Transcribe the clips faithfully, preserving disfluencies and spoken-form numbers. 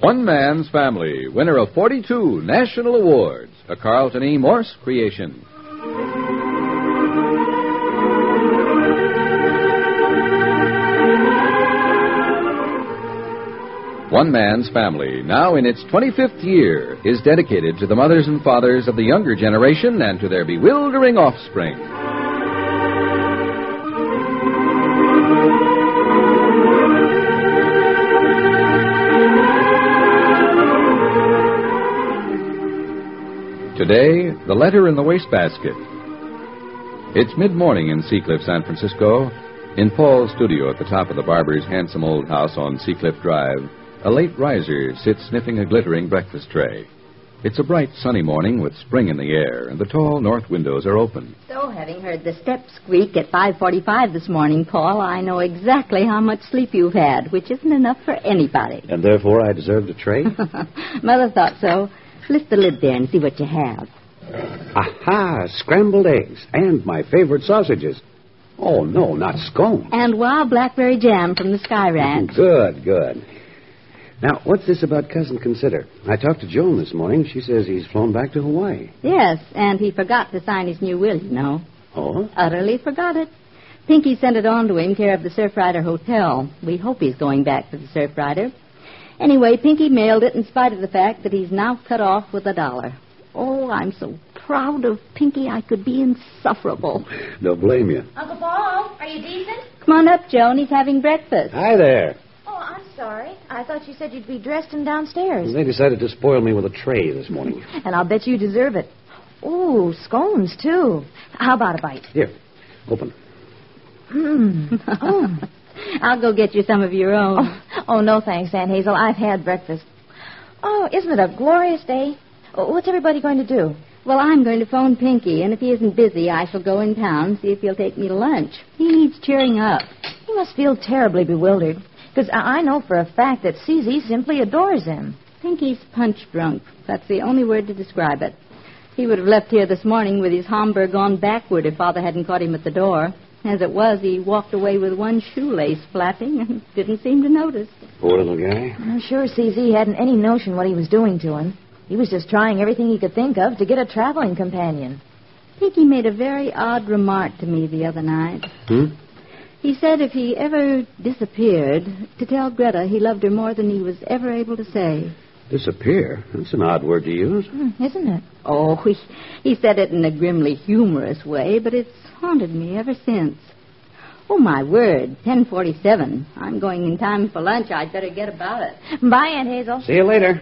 One Man's Family, winner of forty-two national awards, a Carlton E. Morse creation. One Man's Family, now in its twenty-fifth year, is dedicated to the mothers and fathers of the younger generation and to their bewildering offspring. Today, the letter in the wastebasket. It's mid-morning in Seacliff, San Francisco. In Paul's studio at the top of the barber's handsome old house on Seacliff Drive, a late riser sits sniffing a glittering breakfast tray. It's a bright, sunny morning with spring in the air, and the tall north windows are open. So, having heard the step squeak at five forty-five this morning, Paul, I know exactly how much sleep you've had, which isn't enough for anybody. And therefore I deserved a tray? Mother thought so. Lift the lid there and see what you have. Aha! Scrambled eggs and my favorite sausages. Oh, no, not scones. And wild blackberry jam from the Sky Ranch. Good, good. Now, what's this about Cousin Consider? I talked to Joan this morning. She says he's flown back to Hawaii. Yes, and he forgot to sign his new will, you know. Oh? Utterly forgot it. Pinky sent it on to him, care of the Surfrider Hotel. We hope he's going back for the Surfrider. Anyway, Pinky mailed it in spite of the fact that he's now cut off with a dollar. Oh, I'm so proud of Pinky I could be insufferable. Don't blame you. Uncle Paul, are you decent? Come on up, Joan. He's having breakfast. Hi there. Oh, I'm sorry. I thought you said you'd be dressed and downstairs. They decided to spoil me with a tray this morning. And I'll bet you deserve it. Oh, scones, too. How about a bite? Here, open. Mmm. Oh. I'll go get you some of your own. Oh, oh, no thanks, Aunt Hazel. I've had breakfast. Oh, isn't it a glorious day? What's everybody going to do? Well, I'm going to phone Pinky, and if he isn't busy, I shall go in town, see if he'll take me to lunch. He needs cheering up. He must feel terribly bewildered, because I know for a fact that C Z simply adores him. Pinky's punch drunk. That's the only word to describe it. He would have left here this morning with his Homburg on backward if Father hadn't caught him at the door. As it was, he walked away with one shoelace flapping and didn't seem to notice. Poor little guy. I'm sure C Z hadn't any notion what he was doing to him. He was just trying everything he could think of to get a traveling companion. Pinky made a very odd remark to me the other night. Hmm? He said if he ever disappeared, to tell Greta he loved her more than he was ever able to say. Disappear? That's an odd word to use. Mm, isn't it? Oh, he, he said it in a grimly humorous way, but it's haunted me ever since. Oh, my word, ten forty-seven. I'm going in time for lunch. I'd better get about it. Bye, Aunt Hazel. See you later.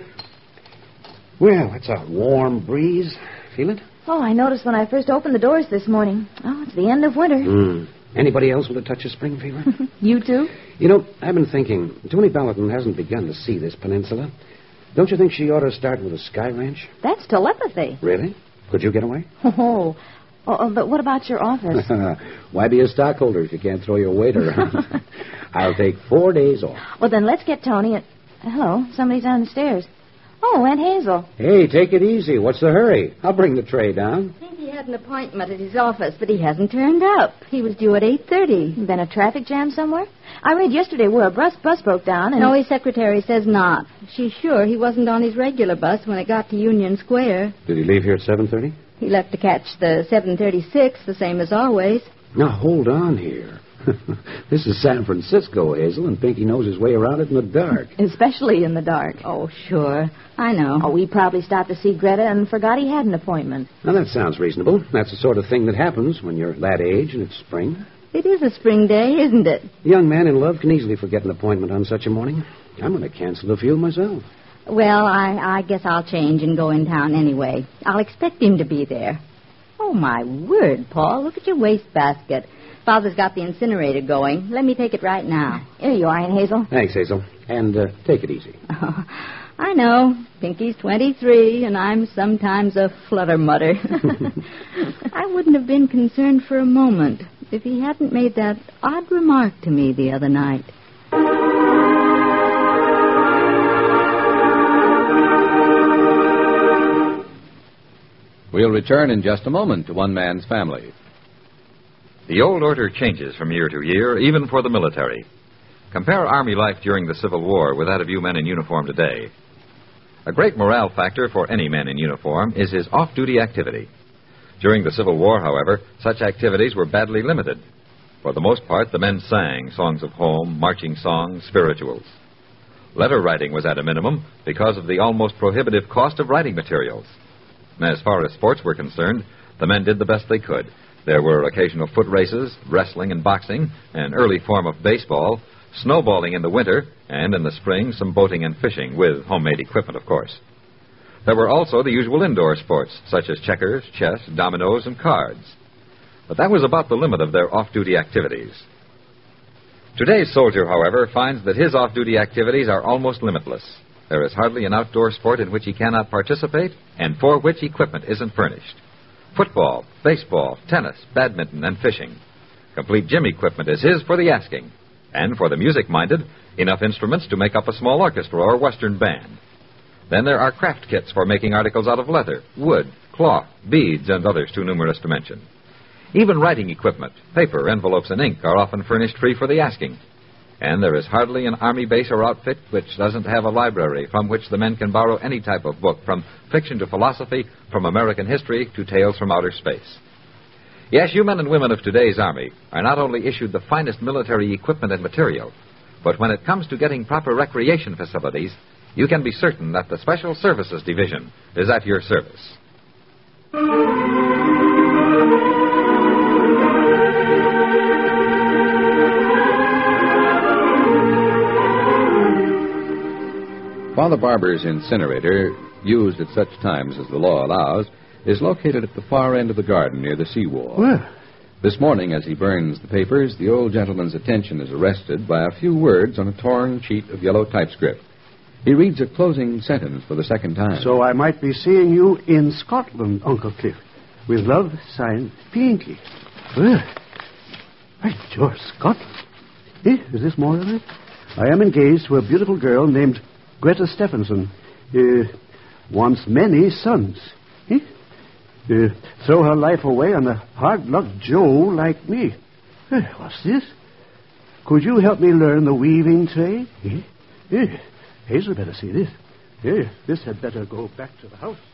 Well, it's a warm breeze. Feel it? Oh, I noticed when I first opened the doors this morning. Oh, it's the end of winter. Mm. Anybody else with a touch of spring fever? You too? You know, I've been thinking, Tony Ballatin hasn't begun to see this peninsula. Don't you think she ought to start with a Sky Ranch? That's telepathy. Really? Could you get away? Oh, oh, oh but what about your office? Why be a stockholder if you can't throw your weight around? I'll take four days off. Well, then let's get Tony and... Hello, somebody's down the stairs. Oh, Aunt Hazel. Hey, take it easy. What's the hurry? I'll bring the tray down. I think he had an appointment at his office, but he hasn't turned up. He was due at eight thirty. Been a traffic jam somewhere? I read yesterday where a bus, bus broke down and... No, his secretary says not. She's sure he wasn't on his regular bus when it got to Union Square. Did he leave here at seven thirty? He left to catch the seven thirty-six, the same as always. Now, hold on here. This is San Francisco, Hazel, and Pinky knows his way around it in the dark. Especially in the dark. Oh, sure. I know. Oh, we probably stopped to see Greta and forgot he had an appointment. Now, that sounds reasonable. That's the sort of thing that happens when you're that age and it's spring. It is a spring day, isn't it? A young man in love can easily forget an appointment on such a morning. I'm going to cancel a few myself. Well, I, I guess I'll change and go in town anyway. I'll expect him to be there. Oh, my word, Paul. Look at your wastebasket. Father's got the incinerator going. Let me take it right now. Here you are, Aunt Hazel. Thanks, Hazel. And uh, take it easy. Oh, I know. Pinky's twenty-three, and I'm sometimes a flutter-mutter. I wouldn't have been concerned for a moment if he hadn't made that odd remark to me the other night. We'll return in just a moment to One Man's Family. The old order changes from year to year, even for the military. Compare Army life during the Civil War with that of you men in uniform today. A great morale factor for any man in uniform is his off-duty activity. During the Civil War, however, such activities were badly limited. For the most part, the men sang songs of home, marching songs, spirituals. Letter writing was at a minimum because of the almost prohibitive cost of writing materials. As far as sports were concerned, the men did the best they could. There were occasional foot races, wrestling and boxing, an early form of baseball, snowballing in the winter, and in the spring, some boating and fishing, with homemade equipment, of course. There were also the usual indoor sports, such as checkers, chess, dominoes, and cards. But that was about the limit of their off-duty activities. Today's soldier, however, finds that his off-duty activities are almost limitless. There is hardly an outdoor sport in which he cannot participate and for which equipment isn't furnished. Football, baseball, tennis, badminton, and fishing. Complete gym equipment is his for the asking. And for the music-minded, enough instruments to make up a small orchestra or western band. Then there are craft kits for making articles out of leather, wood, cloth, beads, and others too numerous to mention. Even writing equipment, paper, envelopes, and ink are often furnished free for the asking. And there is hardly an army base or outfit which doesn't have a library from which the men can borrow any type of book, from fiction to philosophy, from American history to tales from outer space. Yes, you men and women of today's Army are not only issued the finest military equipment and material, but when it comes to getting proper recreation facilities, you can be certain that the Special Services Division is at your service. Father Barber's incinerator, used at such times as the law allows, is located at the far end of the garden near the seawall. Well, This morning, as he burns the papers, the old gentleman's attention is arrested by a few words on a torn sheet of yellow typescript. He reads a closing sentence for the second time. So I might be seeing you in Scotland, Uncle Cliff. With love, signed, Pinky. Well, by George, Scotland. Eh, is this more of it? I am engaged to a beautiful girl named Greta Stephenson. Uh, wants many sons. Eh? Uh, throw her life away on a hard-luck Joe like me. Eh, what's this? Could you help me learn the weaving trade? Eh? Eh, Hazel better see this. Eh, this had better go back to the house.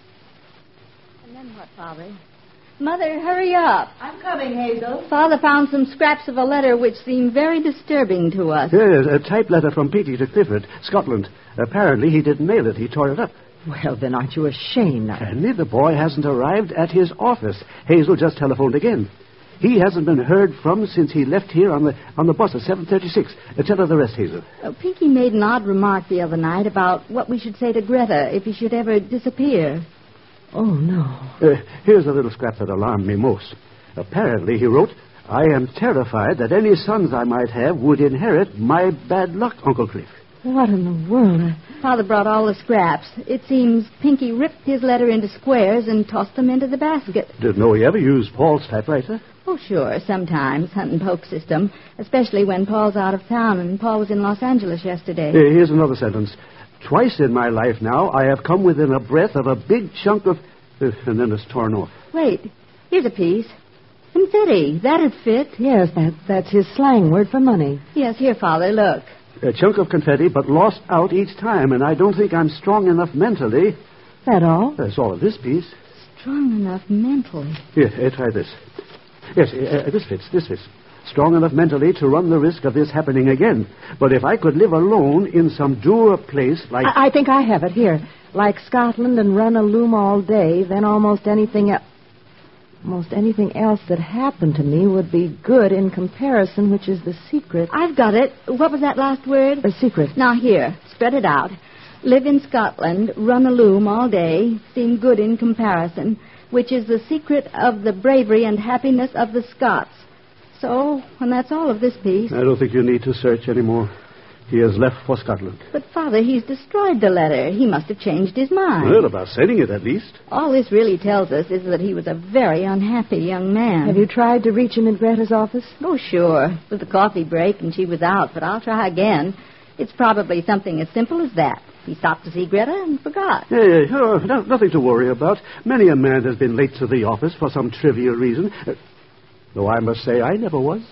And then what, Father? Mother, hurry up. I'm coming, Hazel. Father found some scraps of a letter which seemed very disturbing to us. Yes, a type letter from Pinky to Clifford, Scotland. Apparently he didn't mail it. He tore it up. Well, then aren't you ashamed? And the boy hasn't arrived at his office. Hazel just telephoned again. He hasn't been heard from since he left here on the on the bus at seven thirty-six. Uh, tell her the rest, Hazel. Uh, Pinky made an odd remark the other night about what we should say to Greta if he should ever disappear. Oh, no. Uh, here's a little scrap that alarmed me most. Apparently, he wrote, I am terrified that any sons I might have would inherit my bad luck, Uncle Cliff. What in the world? Father brought all the scraps. It seems Pinky ripped his letter into squares and tossed them into the basket. Didn't know he ever used Paul's typewriter. Oh, sure, sometimes, hunt and poke system, especially when Paul's out of town, and Paul was in Los Angeles yesterday. Uh, here's another sentence. Twice in my life now, I have come within a breath of a big chunk of... Uh, and then it's torn off. Wait, here's a piece. Confetti, that'd fit. Yes, that, that's his slang word for money. Yes, here, Father, look. A chunk of confetti, but lost out each time, and I don't think I'm strong enough mentally. That all? That's all of this piece. Strong enough mentally. Here, uh, try this. Yes, uh, this fits, this fits. Strong enough mentally to run the risk of this happening again. But if I could live alone in some dour place like... I, I think I have it here. Like Scotland and run a loom all day, then almost anything else... Almost anything else that happened to me would be good in comparison, which is the secret. I've got it. What was that last word? The secret. Now, here, spread it out. Live in Scotland, run a loom all day, seem good in comparison, which is the secret of the bravery and happiness of the Scots. So, and that's all of this piece. I don't think you need to search anymore. He has left for Scotland. But, Father, he's destroyed the letter. He must have changed his mind. Well, about sending it, at least. All this really tells us is that he was a very unhappy young man. Have you tried to reach him in Greta's office? Oh, sure. It was the coffee break and she was out, but I'll try again. It's probably something as simple as that. He stopped to see Greta and forgot. Yeah, yeah, oh, no, nothing to worry about. Many a man has been late to the office for some trivial reason. Uh, though I must say I never was.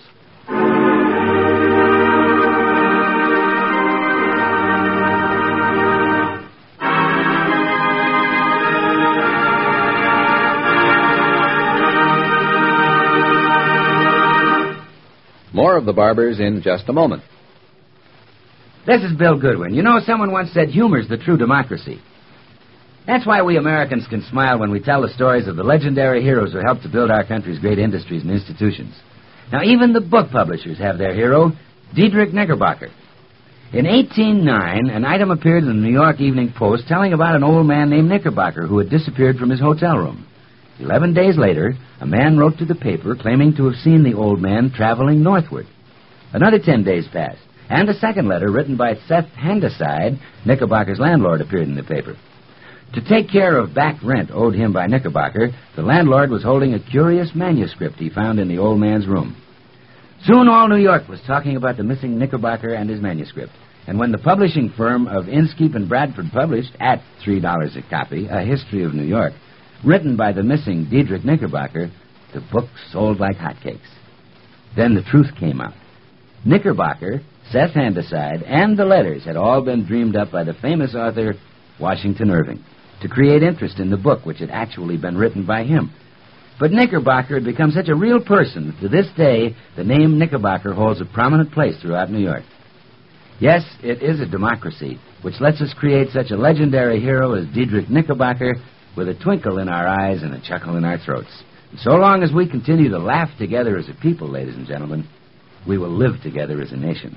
More of the Barbers in just a moment. This is Bill Goodwin. You know, someone once said humor's the true democracy. That's why we Americans can smile when we tell the stories of the legendary heroes who helped to build our country's great industries and institutions. Now, even the book publishers have their hero, Diedrich Knickerbocker. In eighteen oh nine, an item appeared in the New York Evening Post telling about an old man named Knickerbocker who had disappeared from his hotel room. Eleven days later, a man wrote to the paper claiming to have seen the old man traveling northward. Another ten days passed, and a second letter written by Seth Handaside, Knickerbocker's landlord, appeared in the paper. To take care of back rent owed him by Knickerbocker, the landlord was holding a curious manuscript he found in the old man's room. Soon all New York was talking about the missing Knickerbocker and his manuscript, and when the publishing firm of Inskeep and Bradford published, at three dollars a copy, A History of New York, written by the missing Diedrich Knickerbocker, the book sold like hotcakes. Then the truth came out. Knickerbocker, Seth Handaside, and the letters had all been dreamed up by the famous author Washington Irving to create interest in the book, which had actually been written by him. But Knickerbocker had become such a real person that to this day the name Knickerbocker holds a prominent place throughout New York. Yes, it is a democracy, which lets us create such a legendary hero as Diedrich Knickerbocker with a twinkle in our eyes and a chuckle in our throats. And so long as we continue to laugh together as a people, ladies and gentlemen, we will live together as a nation.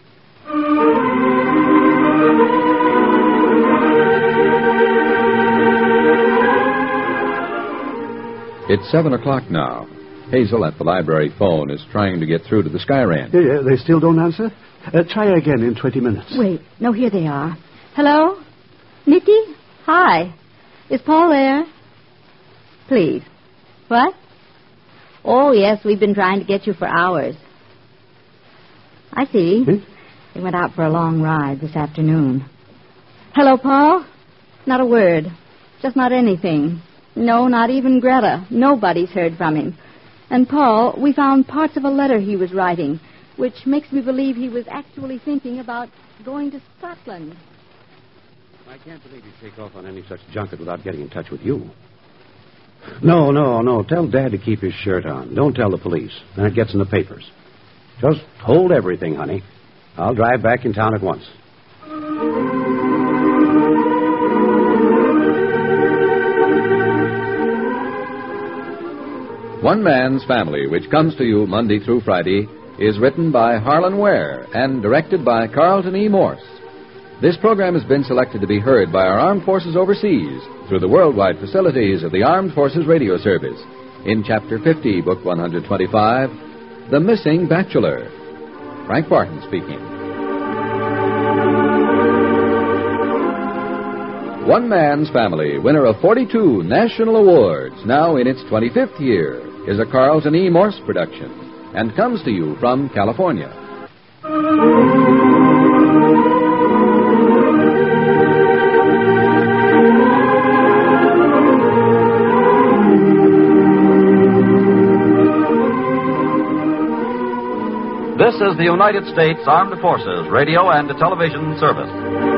It's seven o'clock now. Hazel at the library phone is trying to get through to the Sky Ranch. Yeah, yeah, they still don't answer? Uh, try again in twenty minutes. Wait. No, here they are. Hello? Nicky? Hi. Is Paul there? Please. What? Oh, yes, we've been trying to get you for hours. I see. Hmm? They went out for a long ride this afternoon. Hello, Paul? Not a word. Just not anything. No, not even Greta. Nobody's heard from him. And Paul, we found parts of a letter he was writing, which makes me believe he was actually thinking about going to Scotland. I can't believe you take off on any such junket without getting in touch with you. No, no, no. Tell Dad to keep his shirt on. Don't tell the police. Then it gets in the papers. Just hold everything, honey. I'll drive back in town at once. One Man's Family, which comes to you Monday through Friday, is written by Harlan Ware and directed by Carlton E. Morse. This program has been selected to be heard by our armed forces overseas through the worldwide facilities of the Armed Forces Radio Service. In Chapter fifty, Book one hundred twenty-five, The Missing Bachelor. Frank Barton speaking. One Man's Family, winner of forty-two national awards, now in its twenty-fifth year, is a Carlton E. Morse production and comes to you from California. This is the United States Armed Forces Radio and Television Service.